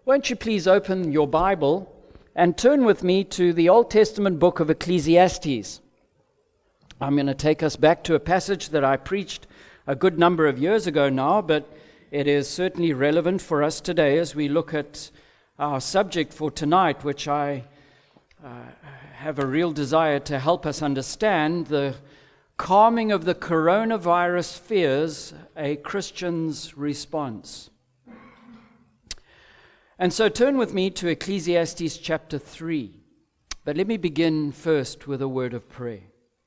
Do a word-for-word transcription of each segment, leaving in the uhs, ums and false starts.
Won't you please open your Bible and turn with me to the Old Testament book of Ecclesiastes. I'm going to take us back to a passage that I preached a good number of years ago now, but it is certainly relevant for us today as we look at our subject for tonight, which I uh, have a real desire to help us understand: the calming of the coronavirus fears, a Christian's response. And so turn with me to Ecclesiastes chapter three. But let me begin first with a word of prayer.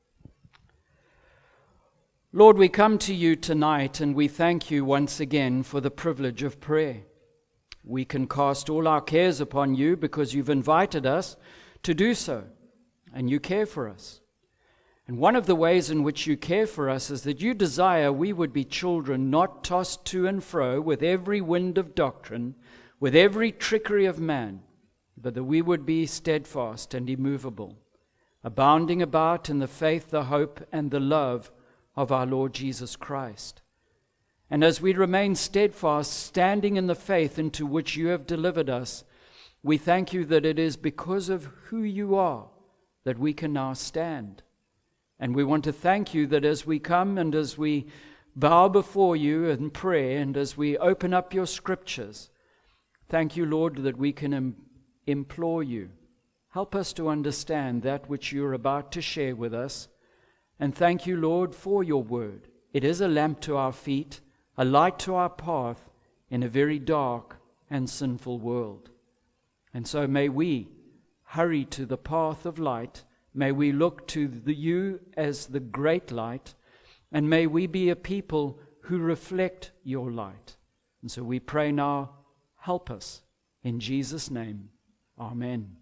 Lord, we come to you tonight and we thank you once again for the privilege of prayer. We can cast all our cares upon you because you've invited us to do so, and you care for us. And one of the ways in which you care for us is that you desire we would be children not tossed to and fro with every wind of doctrine, with every trickery of man, but that we would be steadfast and immovable, abounding about in the faith, the hope, and the love of our Lord Jesus Christ. And as we remain steadfast, standing in the faith into which you have delivered us, we thank you that it is because of who you are that we can now stand. And we want to thank you that as we come and as we bow before you in prayer and as we open up your scriptures, thank you, Lord, that we can im- implore you. Help us to understand that which you're about to share with us. And thank you, Lord, for your word. It is a lamp to our feet, a light to our path in a very dark and sinful world. And so may we hurry to the path of light. May we look to the, you as the great light. And may we be a people who reflect your light. And so we pray now, help us. In Jesus' name, amen.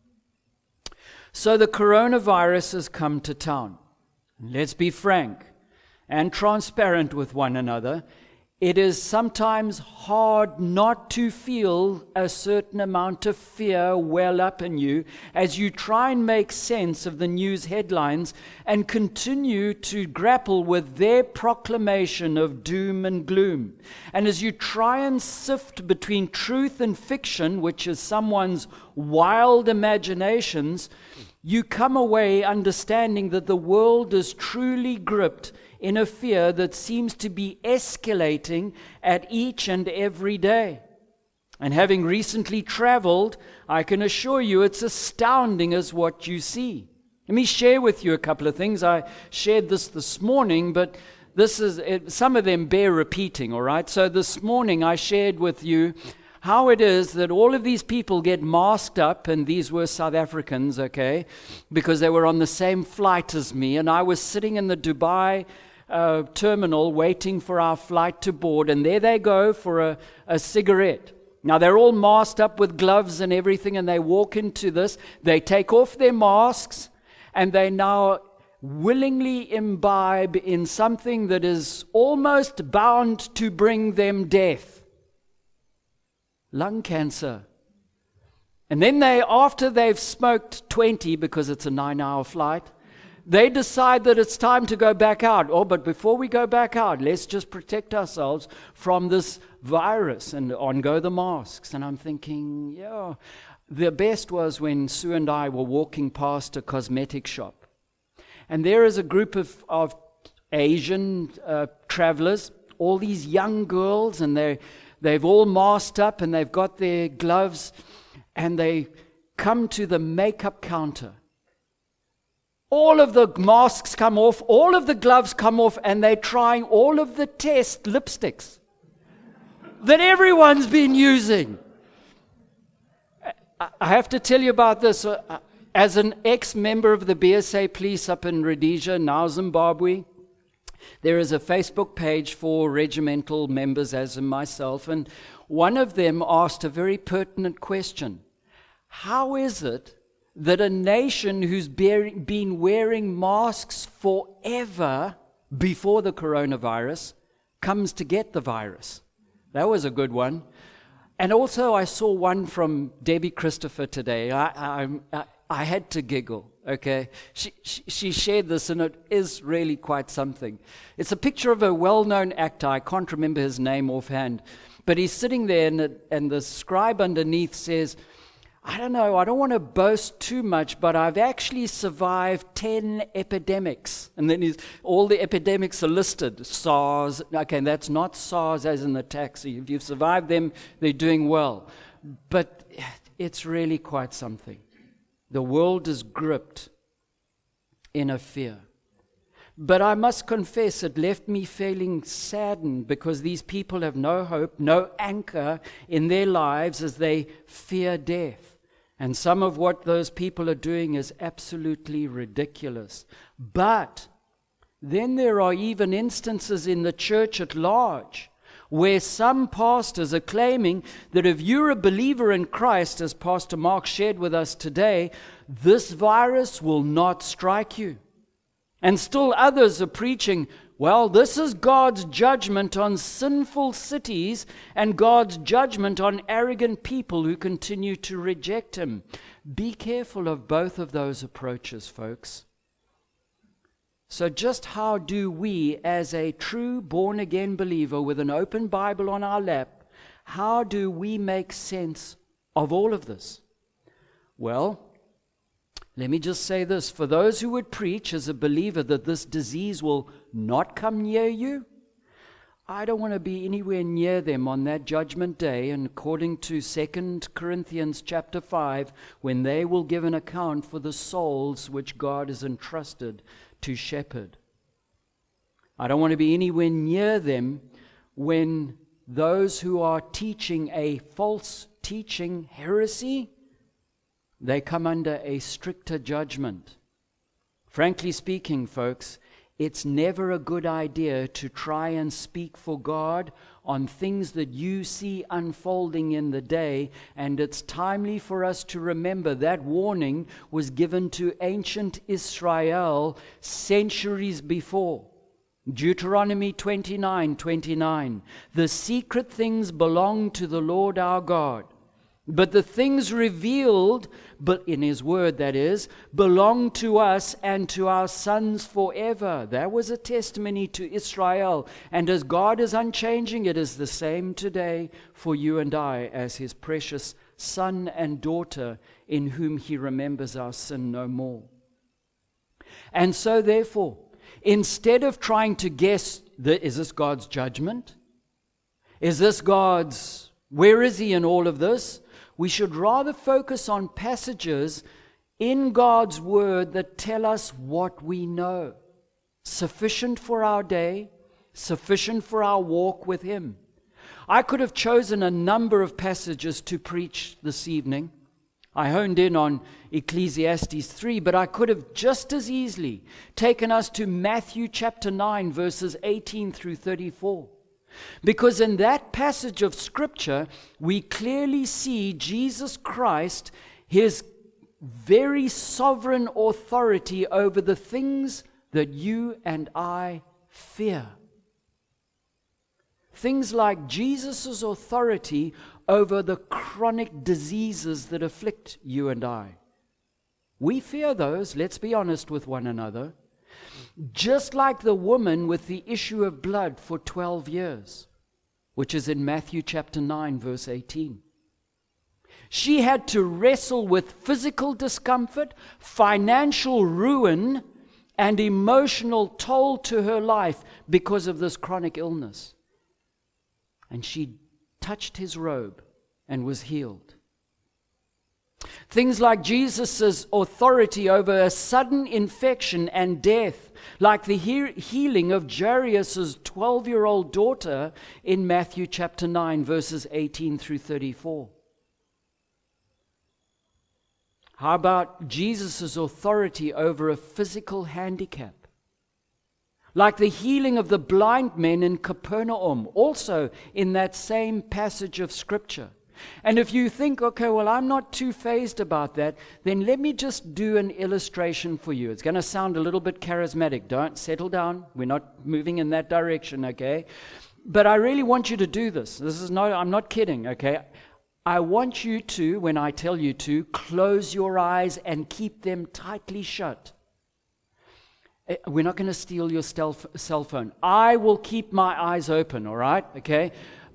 So the coronavirus has come to town. Let's be frank and transparent with one another. It is sometimes hard not to feel a certain amount of fear well up in you as you try and make sense of the news headlines and continue to grapple with their proclamation of doom and gloom. And as you try and sift between truth and fiction, which is someone's wild imaginations, you come away understanding that the world is truly gripped in a fear that seems to be escalating at each and every day. And having recently traveled, I can assure you it's astounding as what you see. Let me share with you a couple of things. I shared this this morning, but this is it, some of them bear repeating, all right? So this morning I shared with you how it is that all of these people get masked up, and these were South Africans, okay, because they were on the same flight as me, and I was sitting in the Dubai uh, terminal waiting for our flight to board, and there they go for a, a cigarette. Now, they're all masked up with gloves and everything, and they walk into this, they take off their masks, and they now willingly imbibe in something that is almost bound to bring them death. Lung cancer. And then they, after they've smoked twenty, because it's a nine-hour flight, they decide that it's time to go back out. Oh, but before we go back out, let's just protect ourselves from this virus. And on go the masks. And I'm thinking, yeah. The best was when Sue and I were walking past a cosmetic shop. And there is a group of, of Asian uh, travelers, all these young girls, and they're They've all masked up and they've got their gloves, and they come to the makeup counter. All of the masks come off, all of the gloves come off, and they're trying all of the test lipsticks that everyone's been using. I have to tell you about this. As an ex-member of the B S A police up in Rhodesia, now Zimbabwe, there is a Facebook page for regimental members, as in myself, and one of them asked a very pertinent question. How is it that a nation who's bearing, been wearing masks forever before the coronavirus comes to get the virus? That was a good one. And also I saw one from Debbie Christopher today. I, I, I, I had to giggle. Okay, she, she she shared this, and it is really quite something. It's a picture of a well-known actor. I can't remember his name offhand, But he's sitting there, and the, and the scribe underneath says, I don't know, I don't want to boast too much, but I've actually survived ten epidemics. And then he's, all the epidemics are listed. SARS, okay, that's not SARS as in the taxi. If you've survived them, they're doing well. But it's really quite something. The world is gripped in a fear. But I must confess, it left me feeling saddened because these people have no hope, no anchor in their lives as they fear death. And some of what those people are doing is absolutely ridiculous. But then there are even instances in the church at large where some pastors are claiming that if you're a believer in Christ, as Pastor Mark shared with us today, this virus will not strike you. And still others are preaching, well, this is God's judgment on sinful cities and God's judgment on arrogant people who continue to reject Him. Be careful of both of those approaches, folks. So just how do we, as a true born-again believer with an open Bible on our lap, how do we make sense of all of this? Well, let me just say this. For those who would preach as a believer that this disease will not come near you, I don't want to be anywhere near them on that judgment day. And according to Second Corinthians chapter five, when they will give an account for the souls which God has entrusted to shepherd. I don't want to be anywhere near them when those who are teaching a false teaching heresy, they come under a stricter judgment. Frankly speaking, folks, it's never a good idea to try and speak for God on things that you see unfolding in the day, and it's timely for us to remember that warning was given to ancient Israel centuries before. Deuteronomy twenty-nine twenty-nine. The secret things belong to the Lord our God, but the things revealed, but in His word that is, belong to us and to our sons forever. That was a testimony to Israel. And as God is unchanging, it is the same today for you and I as His precious son and daughter in whom He remembers our sin no more. And so therefore, instead of trying to guess, the, is this God's judgment? Is this God's, where is He in all of this? We should rather focus on passages in God's Word that tell us what we know. Sufficient for our day, sufficient for our walk with Him. I could have chosen a number of passages to preach this evening. I honed in on Ecclesiastes three, but I could have just as easily taken us to Matthew chapter nine, verses eighteen through thirty-four. Because in that passage of Scripture, we clearly see Jesus Christ, His very sovereign authority over the things that you and I fear. Things like Jesus' authority over the chronic diseases that afflict you and I. We fear those, let's be honest with one another. Just like the woman with the issue of blood for twelve years, which is in Matthew chapter nine, verse eighteen. She had to wrestle with physical discomfort, financial ruin, and emotional toll to her life because of this chronic illness. And she touched His robe and was healed. Things like Jesus' authority over a sudden infection and death, like the he- healing of Jairus' twelve-year-old daughter in Matthew chapter nine, verses eighteen through thirty-four. How about Jesus' authority over a physical handicap? Like the healing of the blind men in Capernaum, also in that same passage of Scripture. And if you think, okay, well, I'm not too fazed about that, then let me just do an illustration for you. It's going to sound a little bit charismatic. Don't settle down. We're not moving in that direction, okay? But I really want you to do this. This is not, I'm not kidding, okay? I want you to, when I tell you to, close your eyes and keep them tightly shut. We're not going to steal your cell phone. I will keep my eyes open, all right? Okay?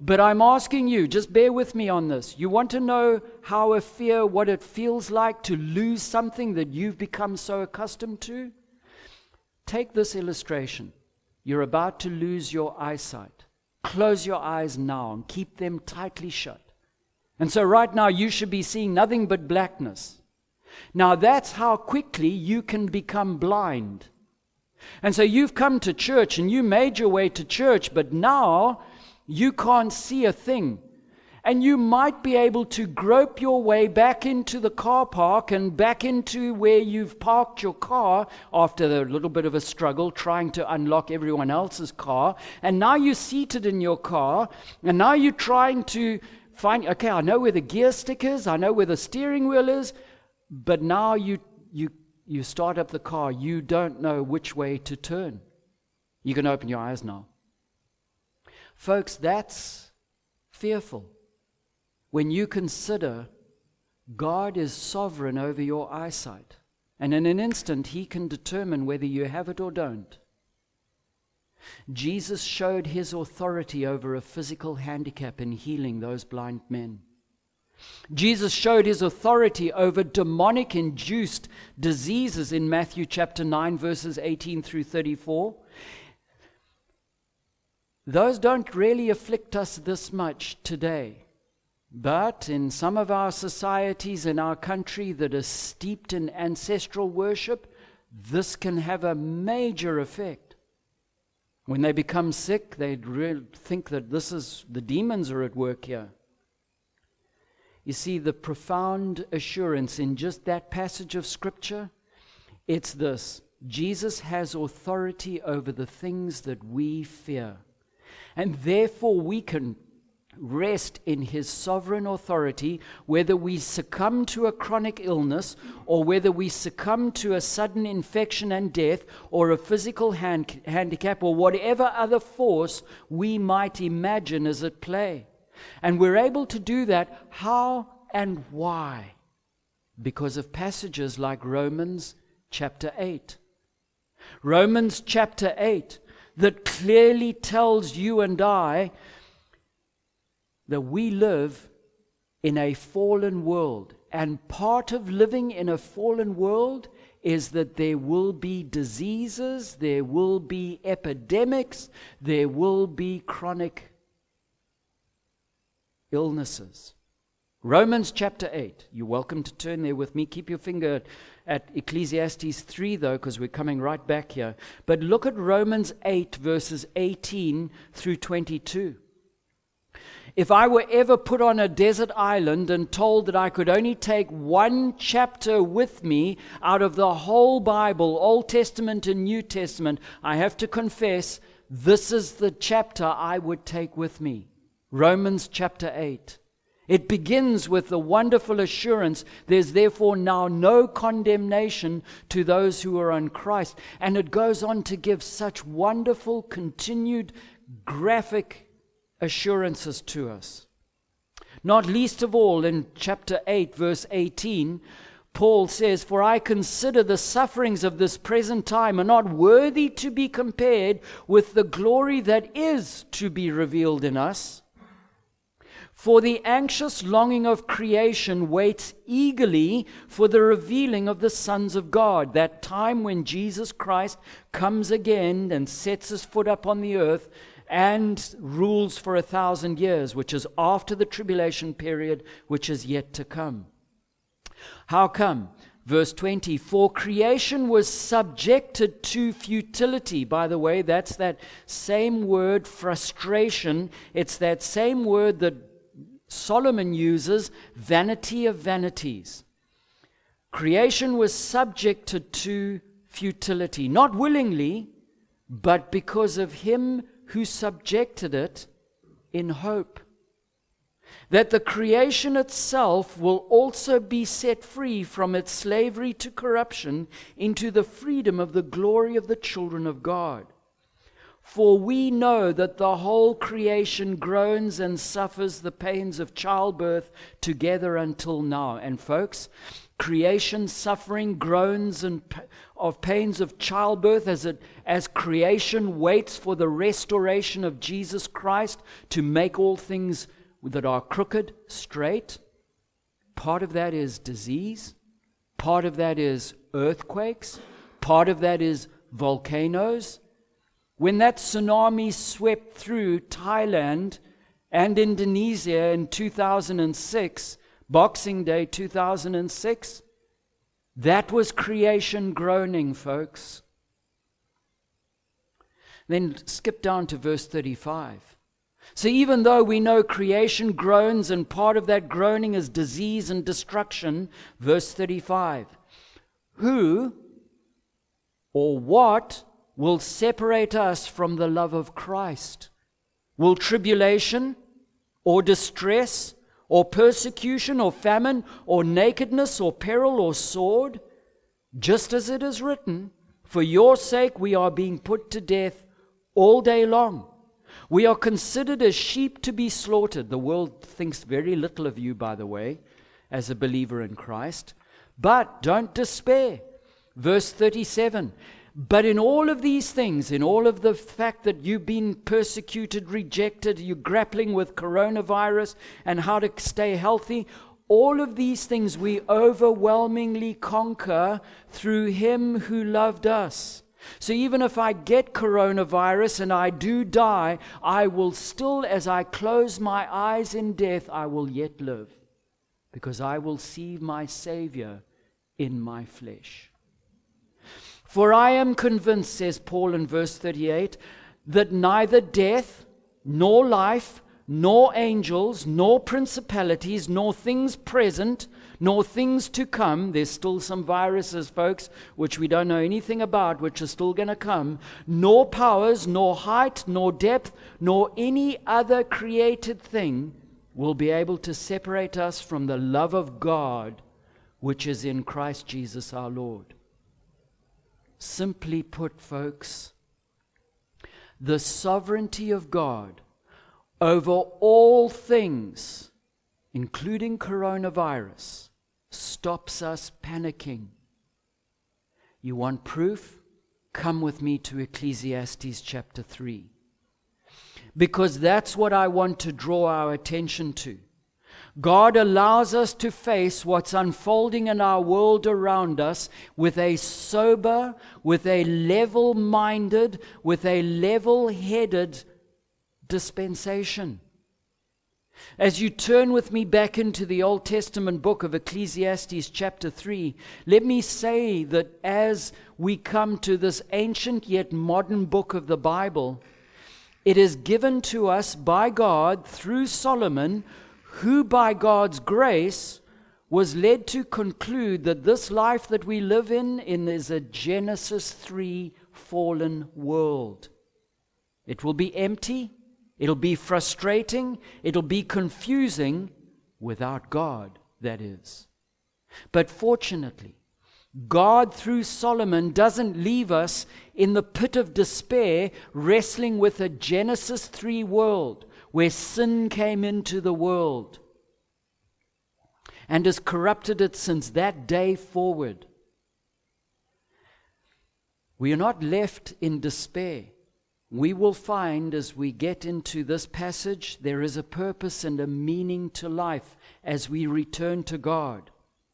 But I'm asking you, just bear with me on this. You want to know how a fear, what it feels like to lose something that you've become so accustomed to? Take this illustration. You're about to lose your eyesight. Close your eyes now and keep them tightly shut. And so right now you should be seeing nothing but blackness. Now that's how quickly you can become blind. And so you've come to church and you made your way to church, but now you can't see a thing. And you might be able to grope your way back into the car park and back into where you've parked your car after a little bit of a struggle trying to unlock everyone else's car. And now you're seated in your car, and now you're trying to find, okay, I know where the gear stick is, I know where the steering wheel is, but now you you you start up the car, you don't know which way to turn. You can open your eyes now. Folks, that's fearful. When you consider God is sovereign over your eyesight, and in an instant He can determine whether you have it or don't. Jesus showed His authority over a physical handicap in healing those blind men. Jesus showed His authority over demonic-induced diseases in Matthew chapter nine, verses eighteen through thirty-four. Those don't really afflict us this much today. But in some of our societies in our country that are steeped in ancestral worship, this can have a major effect. When they become sick, they really think that this is, the demons are at work here. You see, the profound assurance in just that passage of Scripture, it's this: Jesus has authority over the things that we fear. And therefore we can rest in His sovereign authority, whether we succumb to a chronic illness, or whether we succumb to a sudden infection and death, or a physical hand, handicap, or whatever other force we might imagine is at play. And we're able to do that. How and why? Because of passages like Romans chapter eight. Romans chapter eight that clearly tells you and I that we live in a fallen world. And part of living in a fallen world is that there will be diseases, there will be epidemics, there will be chronic illnesses. Romans chapter eight. You're welcome to turn there with me. Keep your finger at Ecclesiastes three, though, because we're coming right back here. But look at Romans eight, verses eighteen through twenty-two. If I were ever put on a desert island and told that I could only take one chapter with me out of the whole Bible, Old Testament and New Testament, I have to confess, this is the chapter I would take with me. Romans chapter eight. It begins with the wonderful assurance, there's therefore now no condemnation to those who are in Christ. And it goes on to give such wonderful, continued, graphic assurances to us. Not least of all in chapter eight, verse eighteen, Paul says, "For I consider the sufferings of this present time are not worthy to be compared with the glory that is to be revealed in us. For the anxious longing of creation waits eagerly for the revealing of the sons of God," that time when Jesus Christ comes again and sets His foot up on the earth and rules for a thousand years, which is after the tribulation period, which is yet to come. How come? Verse twenty, "For creation was subjected to futility." By the way, that's that same word, frustration. It's that same word that Solomon uses, vanity of vanities. Creation was subjected to futility, not willingly, but because of Him who subjected it, in hope that the creation itself will also be set free from its slavery to corruption into the freedom of the glory of the children of God. For we know that the whole creation groans and suffers the pains of childbirth together until now. And folks, creation suffering groans and p- of pains of childbirth as it as creation waits for the restoration of Jesus Christ to make all things that are crooked straight. Part of that is disease. Part of that is earthquakes. Part of that is volcanoes. When that tsunami swept through Thailand and Indonesia in two thousand six, Boxing Day two thousand six, that was creation groaning, folks. Then skip down to verse thirty-five. So even though we know creation groans and part of that groaning is disease and destruction, verse thirty-five, who or what will separate us from the love of Christ? Will tribulation or distress or persecution or famine or nakedness or peril or sword? Just as it is written, for your sake we are being put to death all day long. We are considered as sheep to be slaughtered. The world thinks very little of you, by the way, as a believer in Christ. But don't despair. Verse thirty-seven, but in all of these things, in all of the fact that you've been persecuted, rejected, you're grappling with coronavirus and how to stay healthy, all of these things we overwhelmingly conquer through Him who loved us. So even if I get coronavirus and I do die, I will still, as I close my eyes in death, I will yet live, because I will see my Savior in my flesh. For I am convinced, says Paul in verse thirty-eight, that neither death, nor life, nor angels, nor principalities, nor things present, nor things to come — there's still some viruses, folks, which we don't know anything about, which are still going to come — nor powers, nor height, nor depth, nor any other created thing will be able to separate us from the love of God, which is in Christ Jesus our Lord. Simply put, folks, the sovereignty of God over all things, including coronavirus, stops us panicking. You want proof? Come with me to Ecclesiastes chapter three. Because that's what I want to draw our attention to. God allows us to face what's unfolding in our world around us with a sober, with a level-minded, with a level-headed dispensation. As you turn with me back into the Old Testament book of Ecclesiastes chapter three, let me say that as we come to this ancient yet modern book of the Bible, it is given to us by God through Solomon, who by God's grace was led to conclude that this life that we live in, in is a Genesis three fallen world. It will be empty, it'll be frustrating, it'll be confusing without God, that is. But fortunately, God through Solomon doesn't leave us in the pit of despair wrestling with a Genesis three world where sin came into the world and has corrupted it since that day forward. We are not left in despair. We will find as we get into this passage, there is a purpose and a meaning to life as we return to God.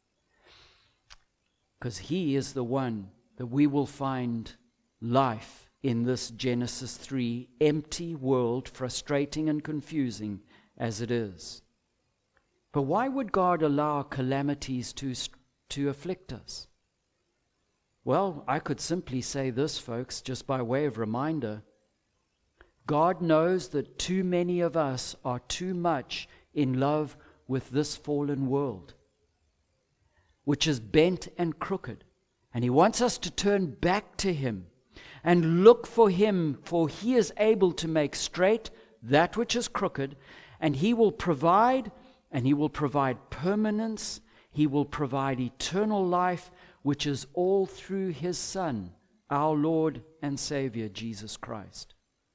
Because He is the one that we will find life in this Genesis three empty world, frustrating and confusing as it is. But why would God allow calamities to, to afflict us? Well, I could simply say this, folks, just by way of reminder. God knows that too many of us are too much in love with this fallen world, which is bent and crooked. And He wants us to turn back to Him and look for Him, for He is able to make straight that which is crooked, and He will provide, and He will provide permanence, He will provide eternal life, which is all through His Son, our Lord and Savior, Jesus Christ.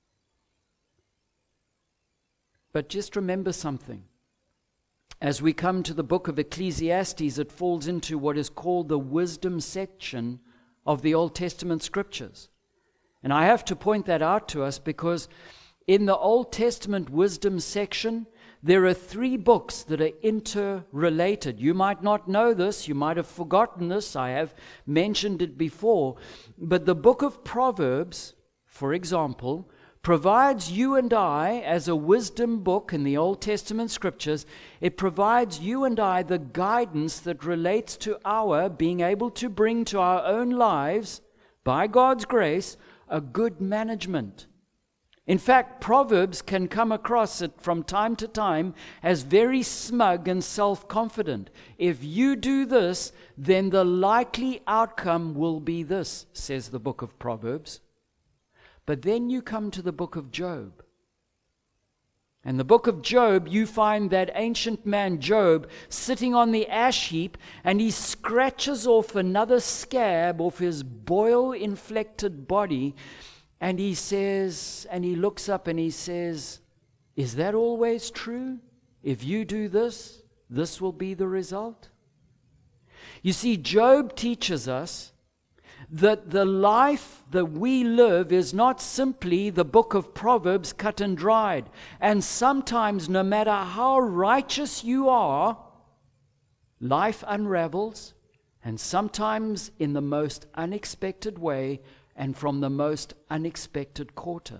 But just remember something. As we come to the book of Ecclesiastes, it falls into what is called the wisdom section of the Old Testament scriptures. And I have to point that out to us because in the Old Testament wisdom section, there are three books that are interrelated. You might not know this, you might have forgotten this, I have mentioned it before, but the book of Proverbs, for example, provides you and I, as a wisdom book in the Old Testament scriptures, it provides you and I the guidance that relates to our being able to bring to our own lives, by God's grace, a good management. In fact, Proverbs can come across it from time to time as very smug and self-confident. If you do this, then the likely outcome will be this, says the book of Proverbs. But then you come to the book of Job. And the book of Job, you find that ancient man Job sitting on the ash heap, and he scratches off another scab off his boil-inflected body, and he says, and he looks up and he says, is that always true? If you do this, this will be the result? You see, Job teaches us that the life that we live is not simply the book of Proverbs cut and dried. And sometimes, no matter how righteous you are, life unravels, and sometimes in the most unexpected way and from the most unexpected quarter.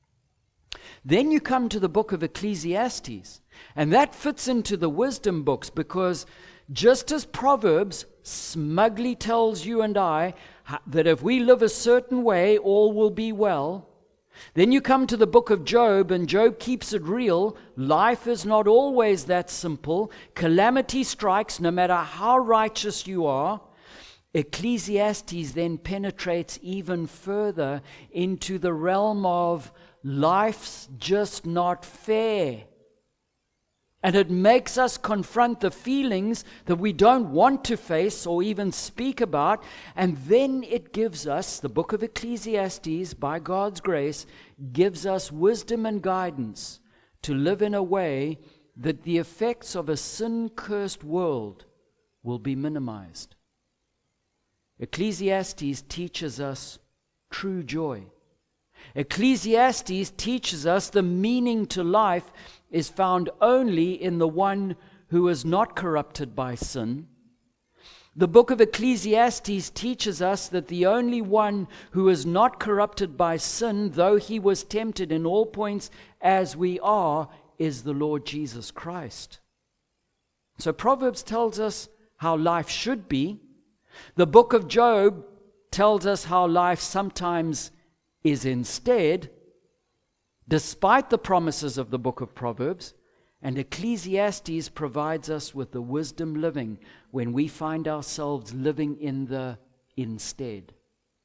Then you come to the book of Ecclesiastes, and that fits into the wisdom books because just as Proverbs smugly tells you and I that if we live a certain way, all will be well, then you come to the book of Job, and Job keeps it real. Life is not always that simple. Calamity strikes no matter how righteous you are. Ecclesiastes then penetrates even further into the realm of life's just not fair. And it makes us confront the feelings that we don't want to face or even speak about. And then it gives us, the book of Ecclesiastes, by God's grace, gives us wisdom and guidance to live in a way that the effects of a sin-cursed world will be minimized. Ecclesiastes teaches us true joy. Ecclesiastes teaches us the meaning to life is found only in the one who is not corrupted by sin. The book of Ecclesiastes teaches us that the only one who is not corrupted by sin, though he was tempted in all points as we are, is the Lord Jesus Christ. So Proverbs tells us how life should be. The book of Job tells us how life sometimes is instead, despite the promises of the book of Proverbs, and Ecclesiastes provides us with the wisdom living when we find ourselves living in the instead.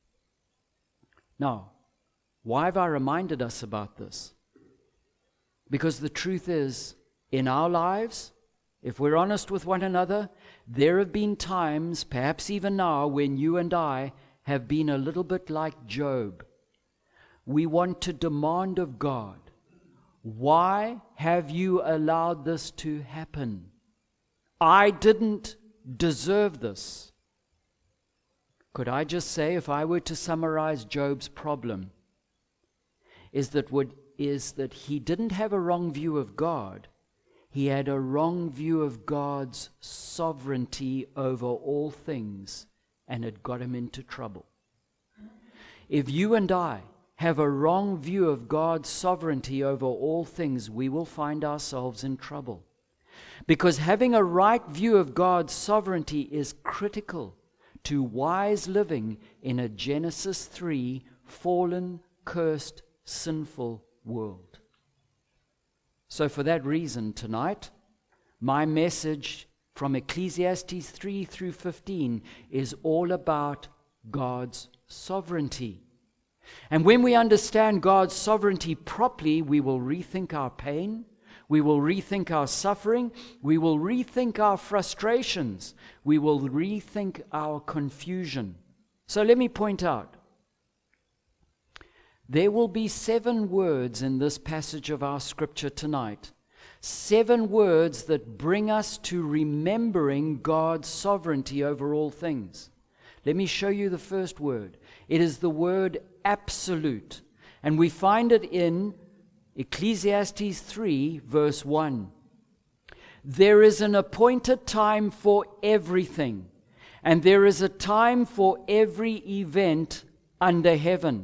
Now, why have I reminded us about this? Because the truth is, in our lives, if we're honest with one another, there have been times, perhaps even now, when you and I have been a little bit like Job. We want to demand of God, why have you allowed this to happen? I didn't deserve this. Could I just say, if I were to summarize Job's problem, is that what is that he didn't have a wrong view of God. He had a wrong view of God's sovereignty over all things, and it got him into trouble. If you and I have a wrong view of God's sovereignty over all things, we will find ourselves in trouble. Because having a right view of God's sovereignty is critical to wise living in a Genesis three fallen, cursed, sinful world. So for that reason tonight, my message from Ecclesiastes three through fifteen is all about God's sovereignty. And when we understand God's sovereignty properly, we will rethink our pain, we will rethink our suffering, we will rethink our frustrations, we will rethink our confusion. So let me point out, there will be seven words in this passage of our scripture tonight Seven words that bring us to remembering God's sovereignty over all things. Let me show you the first word. It is the word absolute. And we find it in Ecclesiastes three, verse one. There is an appointed time for everything, and there is a time for every event under heaven.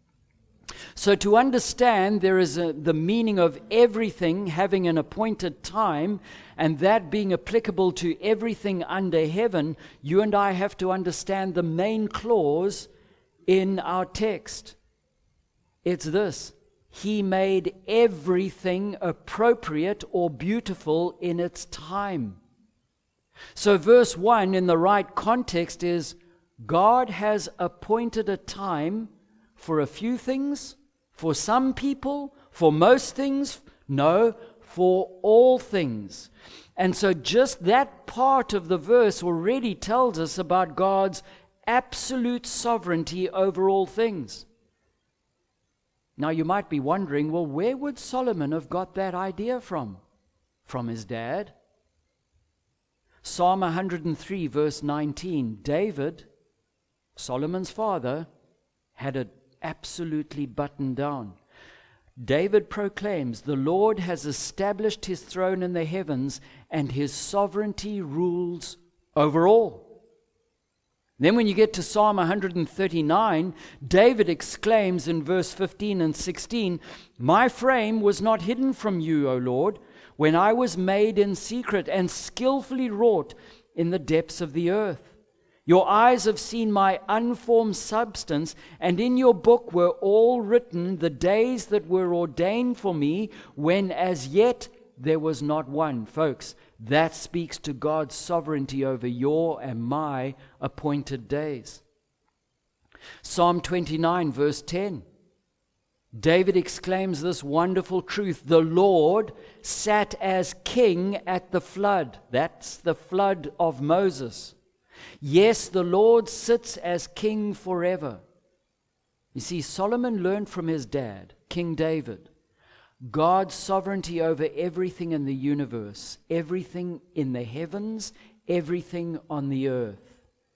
So to understand there is a, the meaning of everything having an appointed time, and that being applicable to everything under heaven, you and I have to understand the main clause in our text. It's this: He made everything appropriate or beautiful in its time. So verse one in the right context is, God has appointed a time for a few things, for some people, for most things, no, for all things. And so just that part of the verse already tells us about God's absolute sovereignty over all things. Now you might be wondering, well, where would Solomon have got that idea from? From his dad? Psalm one hundred three, verse nineteen, David, Solomon's father, had it absolutely buttoned down. David proclaims, the Lord has established his throne in the heavens, and his sovereignty rules over all. Then when you get to Psalm one hundred thirty-nine, David exclaims in verse fifteen and sixteen, my frame was not hidden from you, O Lord, when I was made in secret and skillfully wrought in the depths of the earth. Your eyes have seen my unformed substance, and in your book were all written the days that were ordained for me, when as yet there was not one. Folks, that speaks to God's sovereignty over your and my appointed days. Psalm twenty-nine, verse ten. David exclaims this wonderful truth: the Lord sat as king at the flood. That's the flood of Moses. Yes, the Lord sits as king forever. You see, Solomon learned from his dad, King David, God's sovereignty over everything in the universe, everything in the heavens, everything on the earth.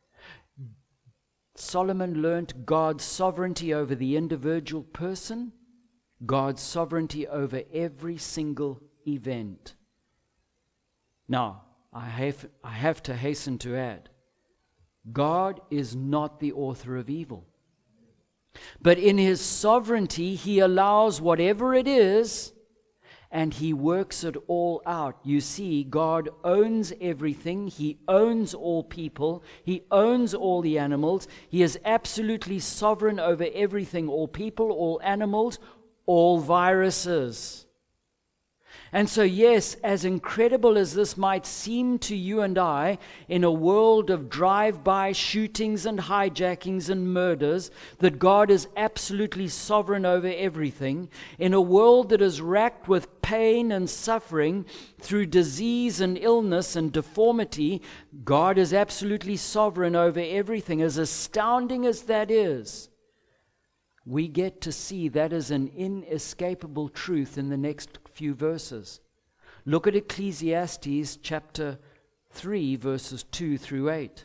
Solomon learned God's sovereignty over the individual person, God's sovereignty over every single event. Now, I have, I have to hasten to add, God is not the author of evil. But in his sovereignty, he allows whatever it is, and he works it all out. You see, God owns everything. He owns all people. He owns all the animals. He is absolutely sovereign over everything, all people, all animals, all viruses. And so, yes, as incredible as this might seem to you and I, in a world of drive-by shootings and hijackings and murders, that God is absolutely sovereign over everything, in a world that is racked with pain and suffering through disease and illness and deformity, God is absolutely sovereign over everything. As astounding as that is, we get to see that as an inescapable truth in the next few verses. Look at Ecclesiastes chapter three, verses two through eight.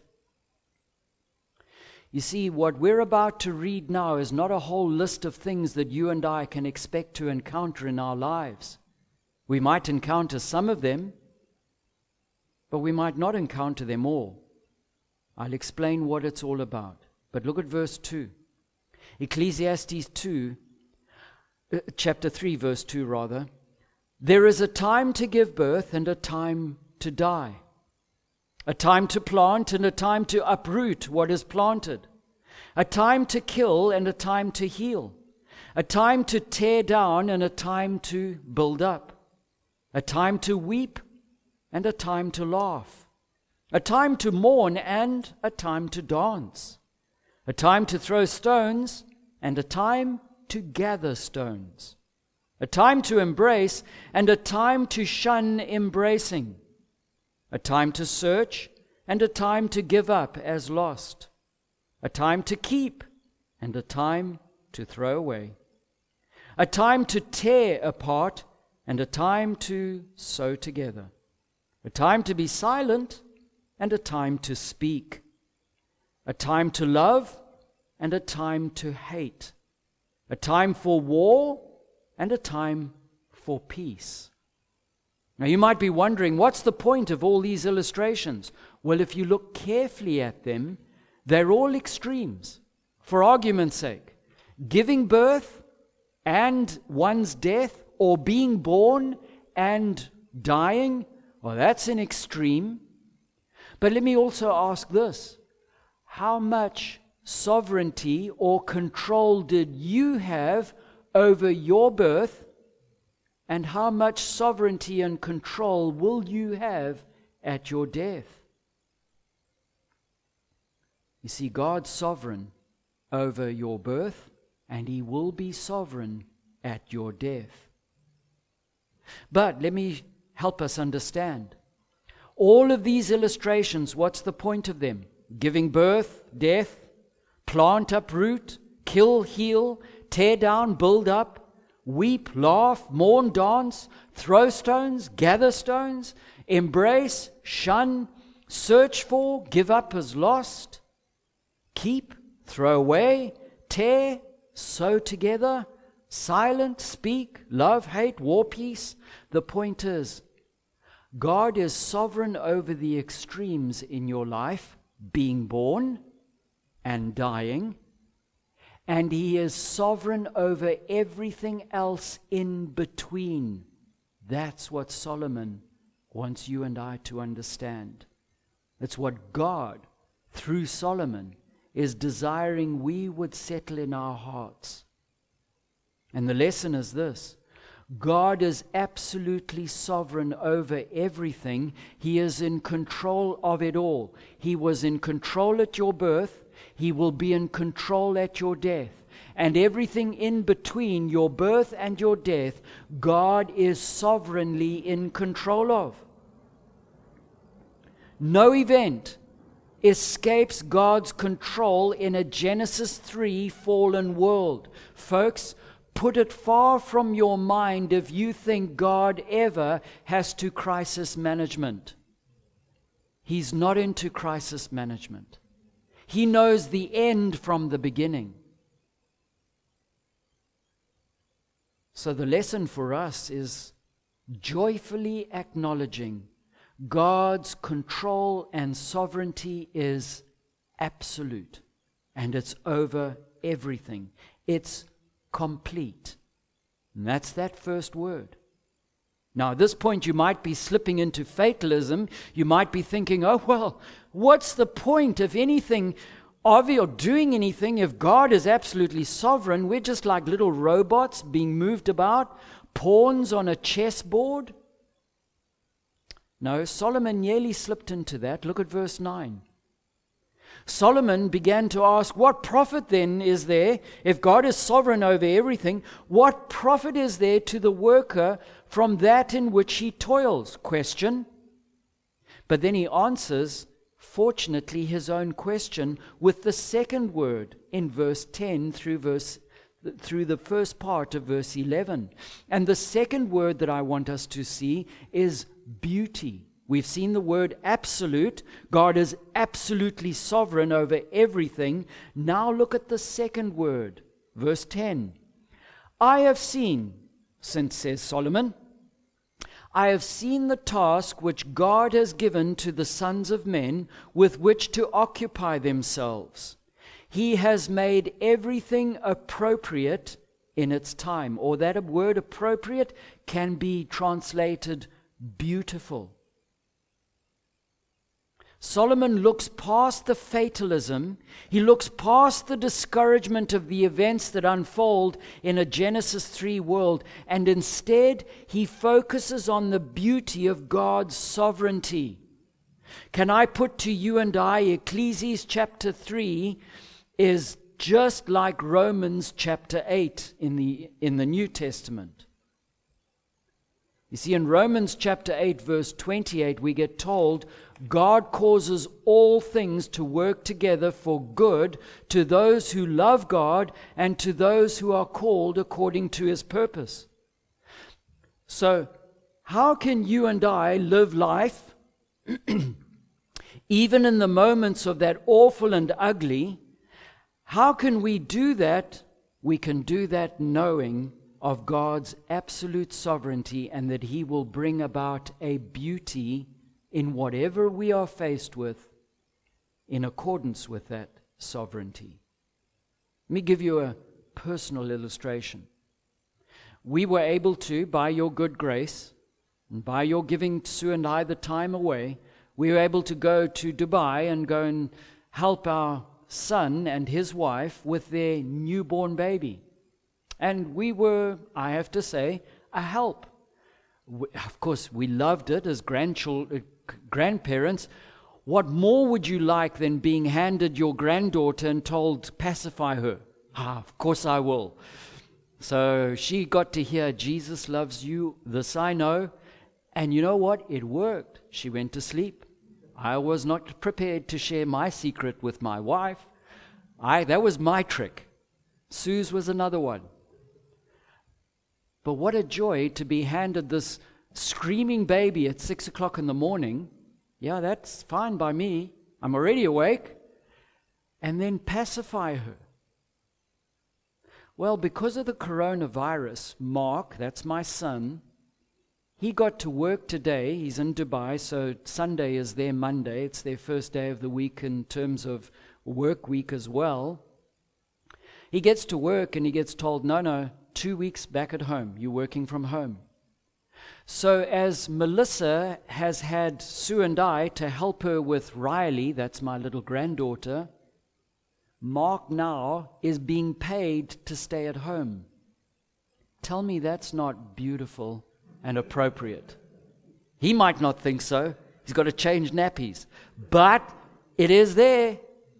You see, what we're about to read now is not a whole list of things that you and I can expect to encounter in our lives. We might encounter some of them, but we might not encounter them all. I'll explain what it's all about. But look at verse two. Ecclesiastes two, uh, chapter three, verse two rather. There is a time to give birth and a time to die, a time to plant and a time to uproot what is planted, a time to kill and a time to heal, a time to tear down and a time to build up, a time to weep and a time to laugh, a time to mourn and a time to dance, a time to throw stones and a time to gather stones, a time to embrace and a time to shun embracing, a time to search and a time to give up as lost, a time to keep and a time to throw away, a time to tear apart and a time to sow together, a time to be silent and a time to speak, a time to love and a time to hate, a time for war and a time for peace. Now you might be wondering, what's the point of all these illustrations? Well, if you look carefully at them, they're all extremes. For argument's sake, giving birth and one's death, or being born and dying, well, that's an extreme. But let me also ask this: how much sovereignty or control did you have over your birth, and how much sovereignty and control will you have at your death? You see, God's sovereign over your birth, and He will be sovereign at your death. But let me help us understand. All of these illustrations, what's the point of them? Giving birth, death, plant, uproot, kill, heal, tear down, build up, weep, laugh, mourn, dance, throw stones, gather stones, embrace, shun, search for, give up as lost, keep, throw away, tear, sow together, silent, speak, love, hate, war, peace. The point is, God is sovereign over the extremes in your life, being born and dying, and He is sovereign over everything else in between. That's what Solomon wants you and I to understand. That's what God, through Solomon, is desiring we would settle in our hearts. And the lesson is this: God is absolutely sovereign over everything. He is in control of it all. He was in control at your birth. He will be in control at your death. And everything in between your birth and your death, God is sovereignly in control of. No event escapes God's control in a Genesis three fallen world. Folks, put it far from your mind if you think God ever has to crisis management. He's not into crisis management. He knows the end from the beginning. So the lesson for us is joyfully acknowledging God's control and sovereignty is absolute, and it's over everything. It's complete. And that's that first word. Now, at this point, you might be slipping into fatalism. You might be thinking, oh, well, what's the point of anything, of or doing anything if God is absolutely sovereign? We're just like little robots being moved about, pawns on a chessboard. No, Solomon nearly slipped into that. Look at verse nine. Solomon began to ask, what profit then is there, if God is sovereign over everything, what profit is there to the worker from that in which he toils? Question. But then he answers, fortunately, his own question with the second word in verse ten through verse through the first part of verse eleven. And the second word that I want us to see is beauty. We've seen the word absolute. God is absolutely sovereign over everything. Now look at the second word, verse ten. I have seen, since says Solomon, I have seen the task which God has given to the sons of men with which to occupy themselves. He has made everything appropriate in its time. Or that word appropriate can be translated beautiful. Solomon looks past the fatalism. He looks past the discouragement of the events that unfold in a Genesis three world, and instead he focuses on the beauty of God's sovereignty. Can I put to you and I, Ecclesiastes chapter three is just like Romans chapter eight in the, in the New Testament. You see, in Romans chapter eight, verse twenty-eight, we get told, God causes all things to work together for good to those who love God and to those who are called according to His purpose. So, how can you and I live life, even in the moments of that awful and ugly? How can we do that? We can do that knowing of God's absolute sovereignty and that He will bring about a beauty in whatever we are faced with in accordance with that sovereignty. Let me give you a personal illustration. We were able to, by your good grace, and by your giving Sue and I the time away, we were able to go to Dubai and go and help our son and his wife with their newborn baby. And we were, I have to say, a help. We, of course, we loved it as grandchildren, grandparents. What more would you like than being handed your granddaughter and told, pacify her? Ah, of course I will. So she got to hear, Jesus loves you, this I know. And you know what? It worked. She went to sleep. I was not prepared to share my secret with my wife. I that was my trick. Sue's was another one. But what a joy to be handed this screaming baby at six o'clock in the morning. Yeah, that's fine by me. I'm already awake. And then pacify her. Well, because of the coronavirus, Mark, that's my son, he got to work today. He's in Dubai, so Sunday is their Monday. It's their first day of the week in terms of work week as well. He gets to work and he gets told, no, no, two weeks back at home. You're working from home. So as Melissa has had Sue and I to help her with Riley, that's my little granddaughter, Mark now is being paid to stay at home. Tell me that's not beautiful and appropriate. He might not think so. He's got to change nappies. But it is there.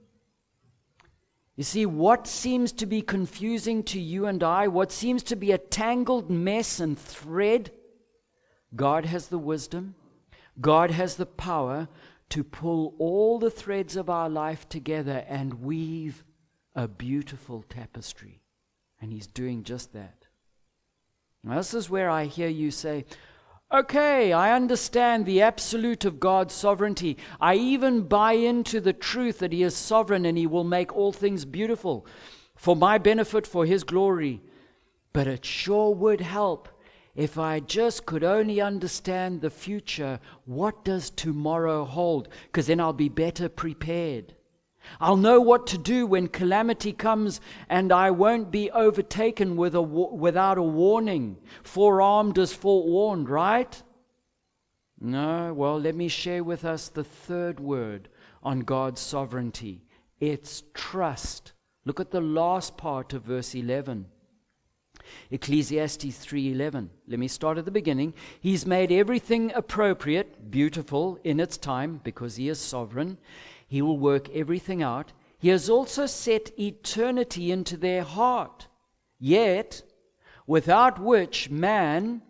You see, what seems to be confusing to you and I, what seems to be a tangled mess and thread, God has the wisdom, God has the power to pull all the threads of our life together and weave a beautiful tapestry. And He's doing just that. Now, this is where I hear you say, okay, I understand the absolute of God's sovereignty. I even buy into the truth that He is sovereign and He will make all things beautiful for my benefit, for His glory. But it sure would help if I just could only understand the future. What does tomorrow hold? Because then I'll be better prepared. I'll know what to do when calamity comes, and I won't be overtaken with a, without a warning. Forearmed is forewarned, right? No, well, let me share with us the third word on God's sovereignty. It's trust. Look at the last part of verse eleven. Ecclesiastes three eleven. Let me start at the beginning. He's made everything appropriate, beautiful in its time, because He is sovereign. He will work everything out. He has also set eternity into their heart, yet without which man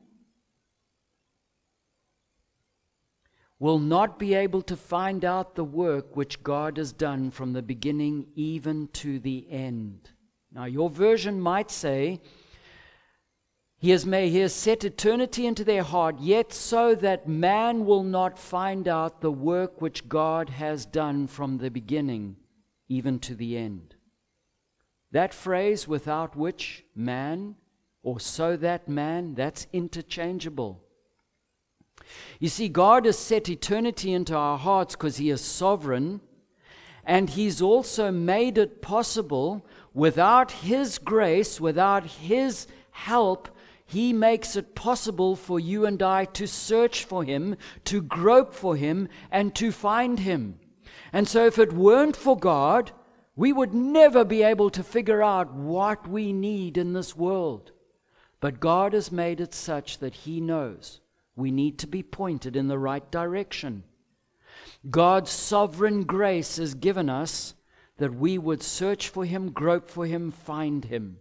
will not be able to find out the work which God has done from the beginning even to the end. Now, your version might say, He has made, He has set eternity into their heart, yet so that man will not find out the work which God has done from the beginning, even to the end. That phrase, without which man, or so that man, that's interchangeable. You see, God has set eternity into our hearts because He is sovereign, and He's also made it possible without His grace, without His help. He makes it possible for you and I to search for Him, to grope for Him, and to find Him. And so if it weren't for God, we would never be able to figure out what we need in this world. But God has made it such that He knows we need to be pointed in the right direction. God's sovereign grace has given us that we would search for Him, grope for Him, find Him.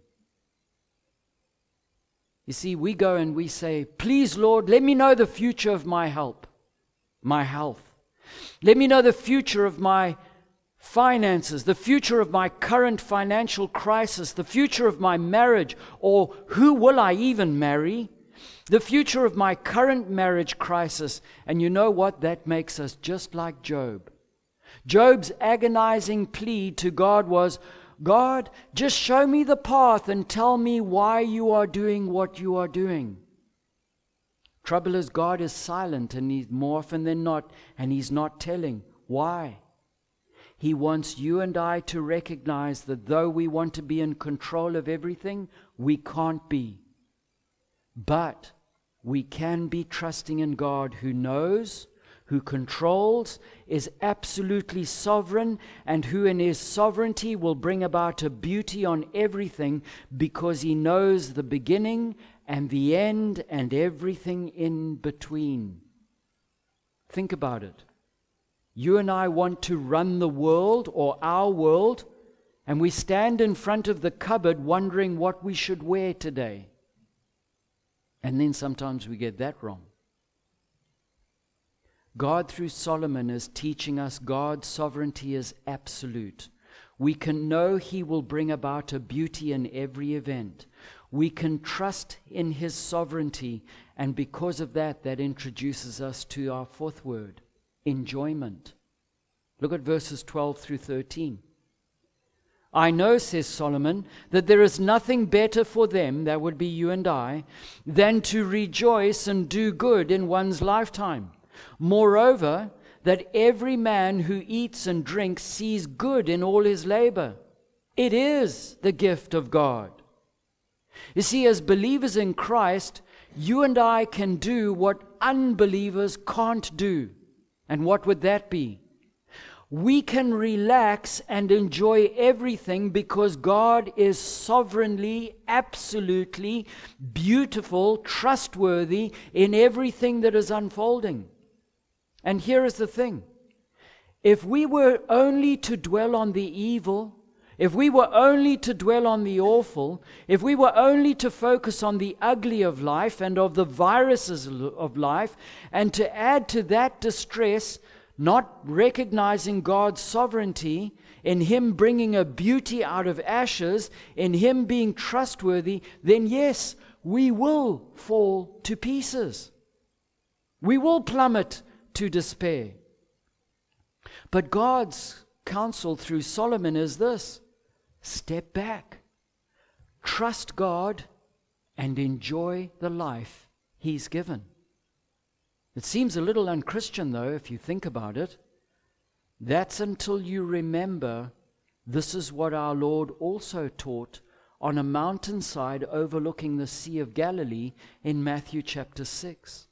You see, we go and we say, please, Lord, let me know the future of my help, my health. Let me know the future of my finances, the future of my current financial crisis, the future of my marriage, or who will I even marry? the future of my current marriage crisis. And you know what? That makes us just like Job. Job's agonizing plea to God was, God, just show me the path and tell me why you are doing what you are doing. Trouble is, God is silent, and he's more often than not, and he's not telling. Why? He wants you and I to recognize that though we want to be in control of everything, we can't be. But we can be trusting in God who knows, who controls, is absolutely sovereign, and who in his sovereignty will bring about a beauty on everything because he knows the beginning and the end and everything in between. Think about it. You and I want to run the world or our world, and we stand in front of the cupboard wondering what we should wear today. And then sometimes we get that wrong. God, through Solomon, is teaching us God's sovereignty is absolute. We can know he will bring about a beauty in every event. We can trust in his sovereignty, and because of that, that introduces us to our fourth word, enjoyment. Look at verses twelve through thirteen. I know, says Solomon, that there is nothing better for them, that would be you and I, than to rejoice and do good in one's lifetime. Moreover, that every man who eats and drinks sees good in all his labor. It is the gift of God. You see, as believers in Christ, you and I can do what unbelievers can't do. And what would that be? We can relax and enjoy everything because God is sovereignly, absolutely beautiful, trustworthy in everything that is unfolding. And here is the thing. If we were only to dwell on the evil, if we were only to dwell on the awful, if we were only to focus on the ugly of life and of the viruses of life, and to add to that distress, not recognizing God's sovereignty, in him bringing a beauty out of ashes, in him being trustworthy, then yes, we will fall to pieces. We will plummet to despair. But God's counsel through Solomon is this: step back, trust God, and enjoy the life he's given. It seems a little unchristian, though, if you think about it. That's until you remember this is what our Lord also taught on a mountainside overlooking the Sea of Galilee in Matthew chapter six.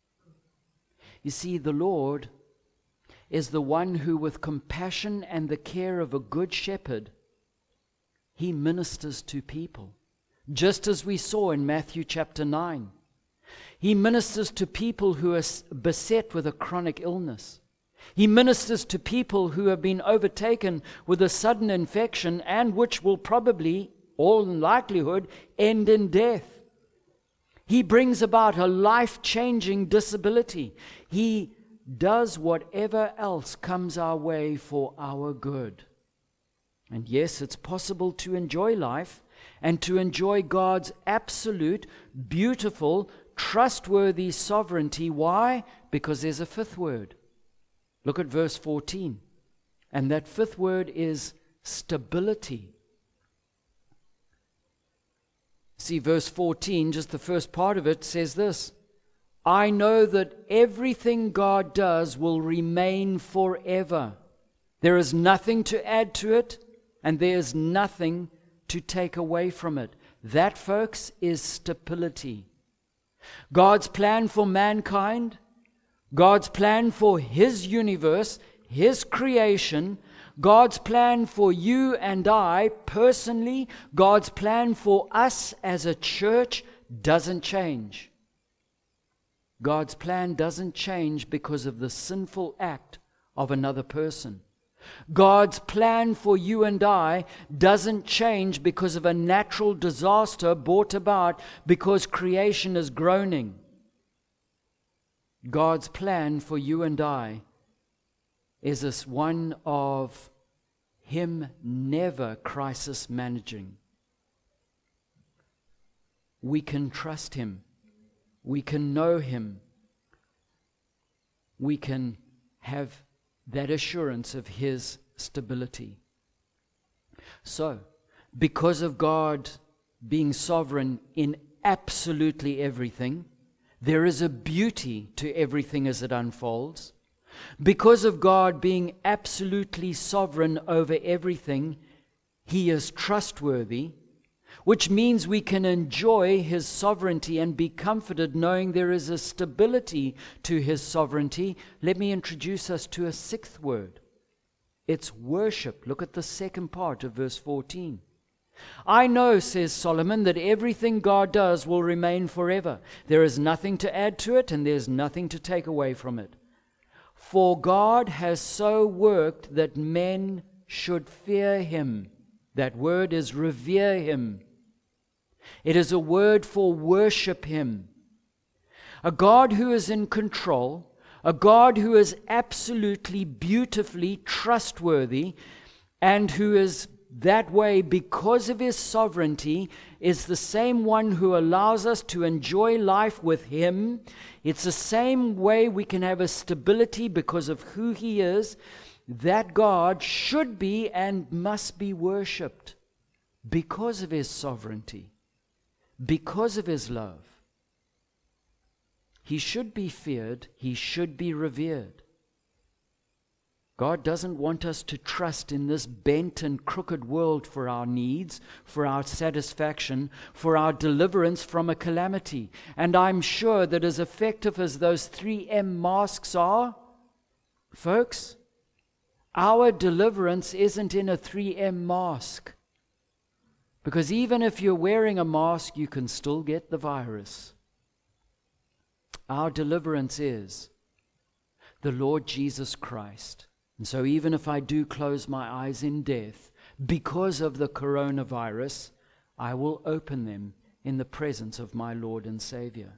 You see, the Lord is the one who, with compassion and the care of a good shepherd, he ministers to people. Just as we saw in Matthew chapter nine. He ministers to people who are beset with a chronic illness. He ministers to people who have been overtaken with a sudden infection and which will probably, all in likelihood, end in death. He brings about a life-changing disability. He does whatever else comes our way for our good. And yes, it's possible to enjoy life and to enjoy God's absolute, beautiful, trustworthy sovereignty. Why? Because there's a fifth word. Look at verse fourteen. And that fifth word is stability. See, verse fourteen, just the first part of it, says this: I know that everything God does will remain forever. There is nothing to add to it, and there is nothing to take away from it. That, folks, is stability. God's plan for mankind, God's plan for his universe, his creation, God's plan for you and I personally, God's plan for us as a church doesn't change. God's plan doesn't change because of the sinful act of another person. God's plan for you and I doesn't change because of a natural disaster brought about because creation is groaning. God's plan for you and I is this one of him never crisis managing. We can trust him. we can know Him, we can have that assurance of His stability. So, because of God being sovereign in absolutely everything, there is a beauty to everything as it unfolds. Because of God being absolutely sovereign over everything, He is trustworthy, which means we can enjoy His sovereignty and be comforted knowing there is a stability to His sovereignty. Let me introduce us to a sixth word. It's worship. Look at the second part of verse fourteen. I know, says Solomon, that everything God does will remain forever. There is nothing to add to it, and there's nothing to take away from it. For God has so worked that men should fear Him. That word is revere Him. It is a word for worship Him. A God who is in control, a God who is absolutely, beautifully trustworthy, and who is that way because of His sovereignty, is the same one who allows us to enjoy life with Him. It's the same way we can have a stability because of who He is. That God should be and must be worshipped because of His sovereignty, because of His love. He should be feared. He should be revered. God doesn't want us to trust in this bent and crooked world for our needs, for our satisfaction, for our deliverance from a calamity. And I'm sure that as effective as those three M masks are, folks, our deliverance isn't in a three M mask. Because even if you're wearing a mask, you can still get the virus. Our deliverance is the Lord Jesus Christ. And so even if I do close my eyes in death, because of the coronavirus, I will open them in the presence of my Lord and Savior.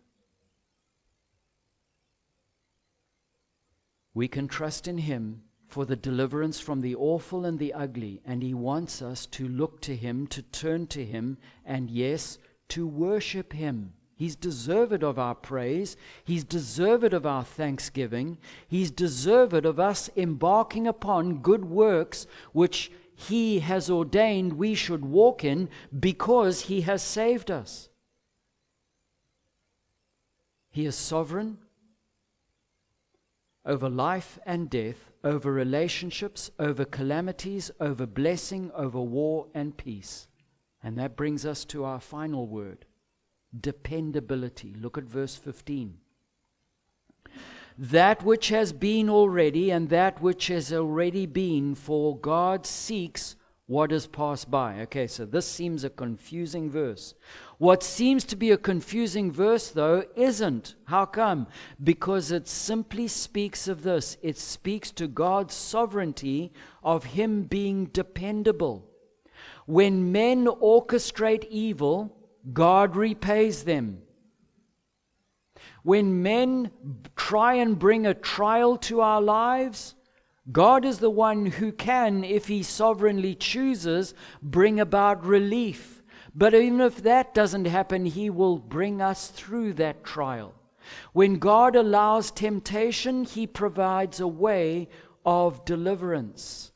We can trust in Him for the deliverance from the awful and the ugly, and He wants us to look to Him, to turn to Him, and yes, to worship Him. He's deserved of our praise. He's deserved of our thanksgiving. He's deserved of us embarking upon good works which He has ordained we should walk in because He has saved us. He is sovereign over life and death, over relationships, over calamities, over blessing, over war and peace. And that brings us to our final word. Dependability. Look at verse fifteen. That which has been already and that which has already been, for God seeks what has passed by. Okay, so this seems a confusing verse. What seems to be a confusing verse, though, isn't. How come? Because it simply speaks of this. It speaks to God's sovereignty of Him being dependable. When men orchestrate evil, God repays them. When men try and bring a trial to our lives, God is the one who can, if He sovereignly chooses, bring about relief. But even if that doesn't happen, He will bring us through that trial. When God allows temptation, He provides a way of deliverance.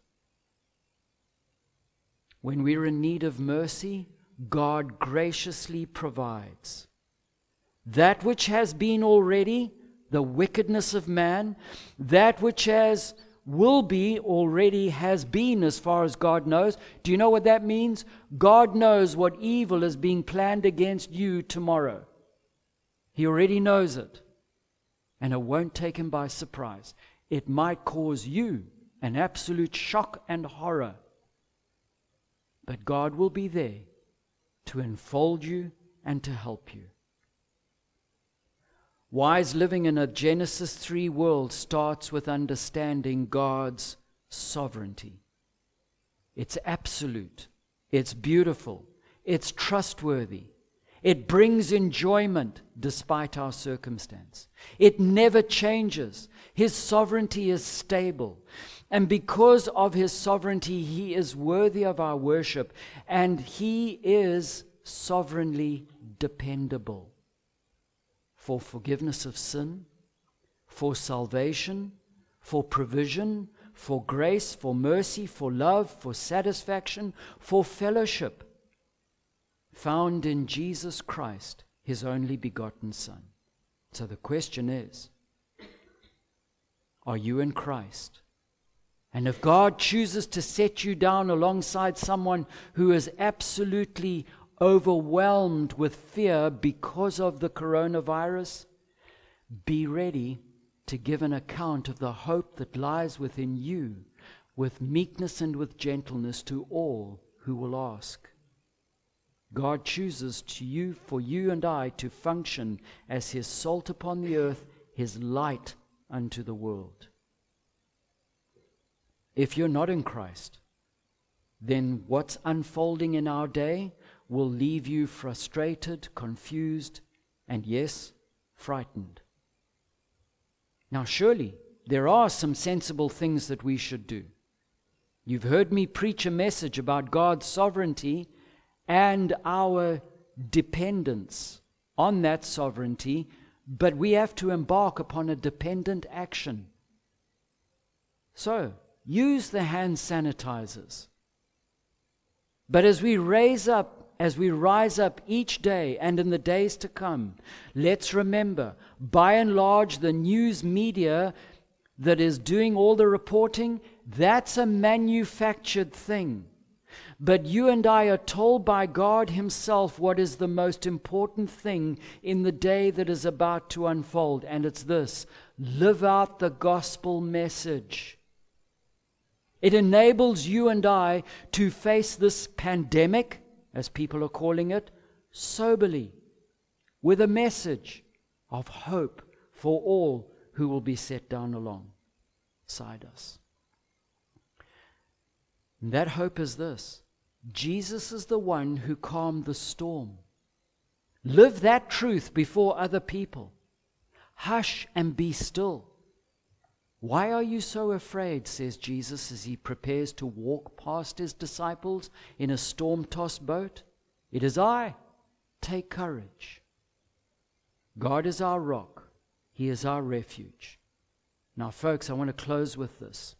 When we're in need of mercy, God graciously provides. That which has been already, the wickedness of man, that which has will be already has been as far as God knows. Do you know what that means? God knows what evil is being planned against you tomorrow. He already knows it. And it won't take Him by surprise. It might cause you an absolute shock and horror. But God will be there to enfold you and to help you. Wise living in a Genesis three world starts with understanding God's sovereignty. It's absolute. It's beautiful. It's trustworthy. It brings enjoyment despite our circumstance. It never changes. His sovereignty is stable. And because of His sovereignty, He is worthy of our worship. And He is sovereignly dependable. for forgiveness of sin, for salvation, for provision, for grace, for mercy, for love, for satisfaction, for fellowship, found in Jesus Christ, his only begotten Son. So the question is, are you in Christ? And if God chooses to set you down alongside someone who is absolutely overwhelmed with fear because of the coronavirus, be ready to give an account of the hope that lies within you, with meekness and with gentleness to all who will ask. God chooses to you, for you and I to function as his salt upon the earth, his light unto the world. If you're not in Christ, then what's unfolding in our day will leave you frustrated, confused, and yes, frightened. Now, surely there are some sensible things that we should do. You've heard me preach a message about God's sovereignty and our dependence on that sovereignty, but we have to embark upon a dependent action. So, use the hand sanitizers. But as we raise up, as we rise up each day and in the days to come, let's remember, by and large, the news media that is doing all the reporting, that's a manufactured thing. But you and I are told by God himself what is the most important thing in the day that is about to unfold, and it's this: live out the gospel message. It enables you and I to face this pandemic, as people are calling it, soberly, with a message of hope for all who will be set down alongside us. And that hope is this: Jesus is the one who calmed the storm. Live that truth before other people. Hush and be still. Why are you so afraid, says Jesus as he prepares to walk past his disciples in a storm-tossed boat? It is I. Take courage. God is our rock. He is our refuge. Now, folks, I want to close with this.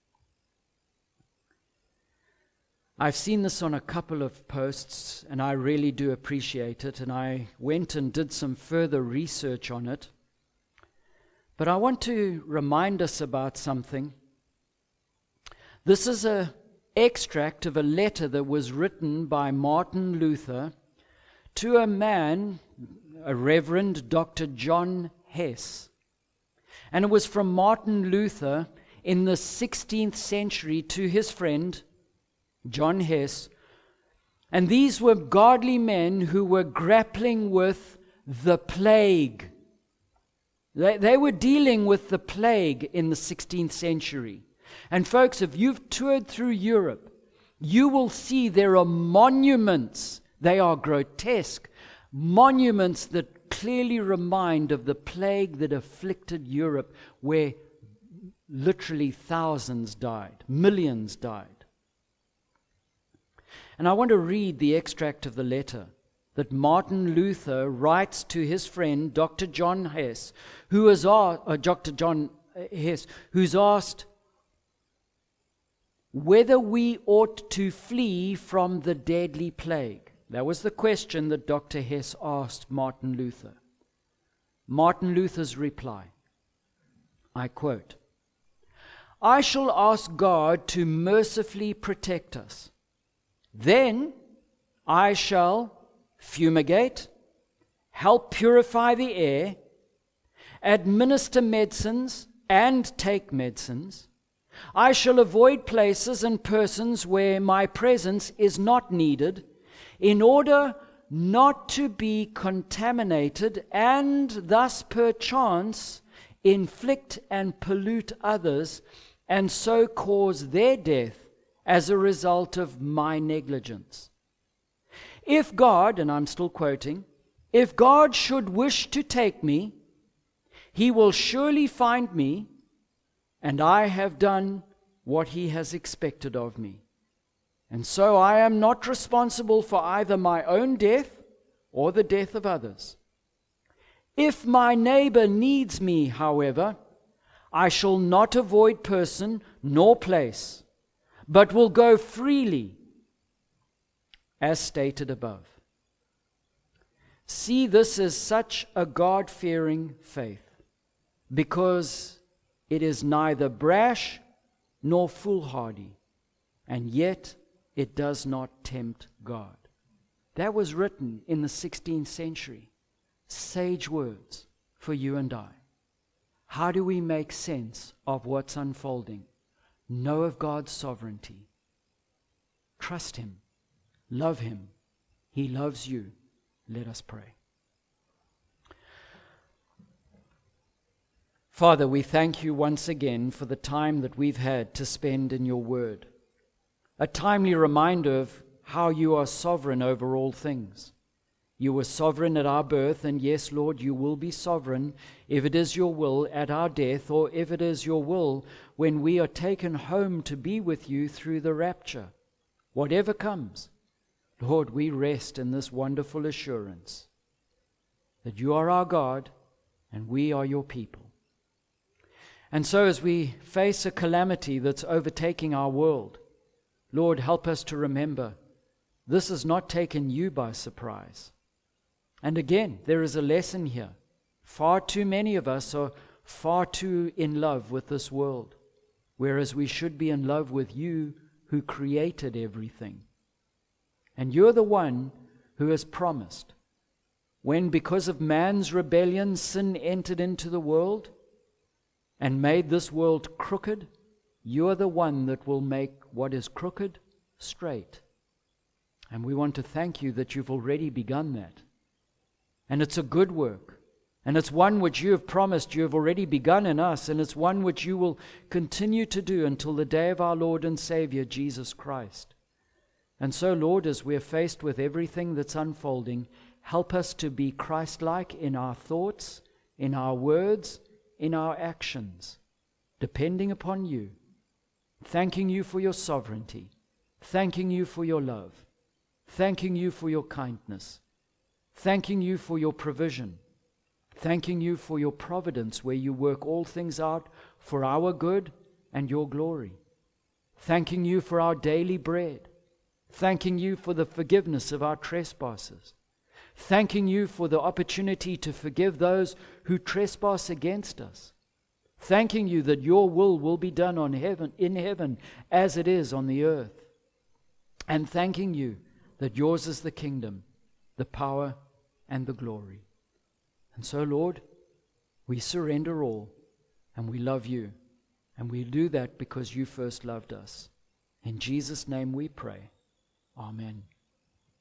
I've seen this on a couple of posts, and I really do appreciate it, and I went and did some further research on it. But I want to remind us about something. This is an extract of a letter that was written by Martin Luther to a man, a Reverend Doctor John Hess. And it was from Martin Luther in the sixteenth century to his friend, John Hess. And these were godly men who were grappling with the plague. They, they were dealing with the plague in the sixteenth century. And folks, if you've toured through Europe, you will see there are monuments. They are grotesque. Monuments that clearly remind of the plague that afflicted Europe, where literally thousands died, millions died. And I want to read the extract of the letter that Martin Luther writes to his friend, Doctor John Hess, who is uh, Doctor John Hess, who's asked whether we ought to flee from the deadly plague. That was the question that Doctor Hess asked Martin Luther. Martin Luther's reply, I quote, "I shall ask God to mercifully protect us. Then I shall fumigate, help purify the air, administer medicines and take medicines. I shall avoid places and persons where my presence is not needed, in order not to be contaminated and thus perchance inflict and pollute others and so cause their death as a result of my negligence. If God," and I'm still quoting, "if God should wish to take me, he will surely find me, and I have done what he has expected of me. And so I am not responsible for either my own death or the death of others. If my neighbor needs me, however, I shall not avoid person nor place, but will go freely, as stated above. See this as such a God-fearing faith, because it is neither brash nor foolhardy, and yet it does not tempt God. That was written in the sixteenth century. Sage words for you and I. How do we make sense of what's unfolding? Know of God's sovereignty. Trust Him. Love Him. He loves you. Let us pray. Father, we thank you once again for the time that we've had to spend in your word. A timely reminder of how you are sovereign over all things. You were sovereign at our birth, and yes, Lord, you will be sovereign if it is your will at our death, or if it is your will when we are taken home to be with you through the rapture. Whatever comes, Lord, we rest in this wonderful assurance that you are our God and we are your people. And so as we face a calamity that's overtaking our world, Lord, help us to remember this has not taken you by surprise. And again, there is a lesson here. Far too many of us are far too in love with this world, whereas we should be in love with you who created everything. And you're the one who has promised, when because of man's rebellion, sin entered into the world and made this world crooked, you're the one that will make what is crooked straight. And we want to thank you that you've already begun that. And it's a good work. And it's one which you have promised you have already begun in us. And it's one which you will continue to do until the day of our Lord and Savior, Jesus Christ. And so, Lord, as we are faced with everything that's unfolding, help us to be Christ-like in our thoughts, in our words, in our actions, depending upon you, thanking you for your sovereignty, thanking you for your love, thanking you for your kindness, thanking you for your provision, thanking you for your providence where you work all things out for our good and your glory, thanking you for our daily bread, thanking you for the forgiveness of our trespasses, thanking you for the opportunity to forgive those who trespass against us, thanking you that your will will be done on heaven, in heaven as it is on the earth, and thanking you that yours is the kingdom, the power, and the glory. And so, Lord, we surrender all, and we love you, and we do that because you first loved us. In Jesus' name we pray. Amen.